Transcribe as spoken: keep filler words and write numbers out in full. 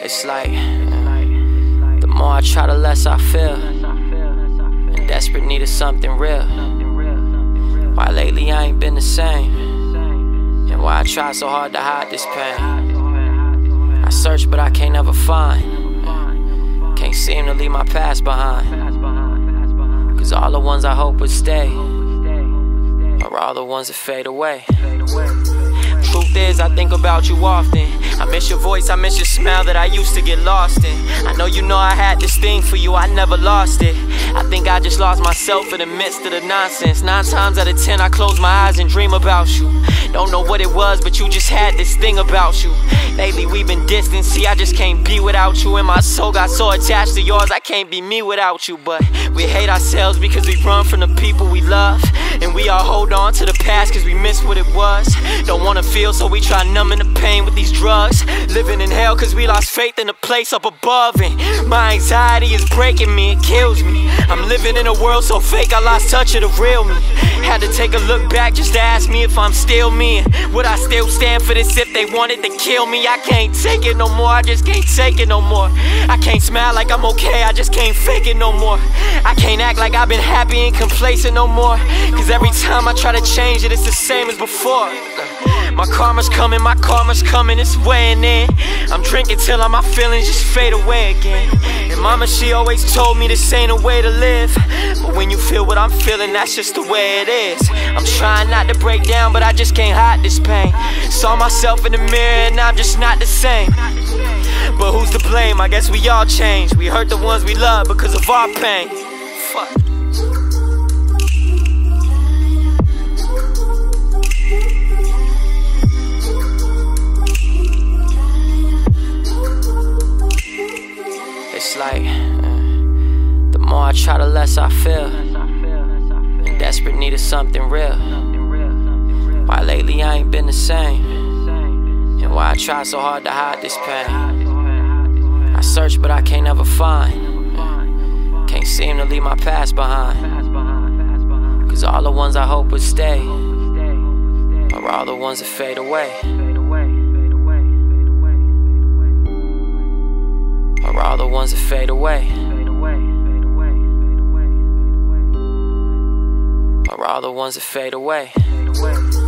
It's like, the more I try, the less I feel. In desperate need of something real. Why lately I ain't been the same, and why I try so hard to hide this pain. I search but I can't ever find. Can't seem to leave my past behind. Cause all the ones I hope would stay are all the ones that fade away. Truth is, I think about you often. I miss your voice, I miss your smile that I used to get lost in. I know you know I had this thing for you, I never lost it. I think I just lost myself in the midst of the nonsense. Nine times out of ten I close my eyes and dream about you. Don't know what it was, but you just had this thing about you. Lately we've been distant, see I just can't be without you. And my soul got so attached to yours, I can't be me without you. But we hate ourselves because we run from the people we love, and we all hold on to the past cause we miss what it was. Don't wanna feel, so we try numbing the pain with these drugs. Living in hell cause we lost faith in the place up above. And my anxiety is breaking me, it kills me. I'm living in a world so fake I lost touch of the real me. Had to take a look back just to ask me if I'm still me. And would I still stand for this if they wanted to kill me? I can't take it no more, I just can't take it no more. I can't smile like I'm okay, I just can't fake it no more. I can't act like I've been happy and complacent no more. Cause every time I try to change it, it's the same as before. My karma's coming, my karma's coming, it's weighing in. I'm drinking till all my feelings just fade away again. And mama, she always told me this ain't a way to live. But when you feel what I'm feeling, that's just the way it is. I'm trying not to break down, but I just can't hide this pain. Saw myself in the mirror and I'm just not the same. But who's to blame? I guess we all change. We hurt the ones we love because of our pain. Fuck. It's like, uh, the more I try, the less I feel. In desperate need of something real. Why lately I ain't been the same, and why I try so hard to hide this pain. I search but I can't ever find. Can't seem to leave my past behind. Cause all the ones I hope would stay are all the ones that fade away. Are all the ones that fade away. Are all the ones that fade away.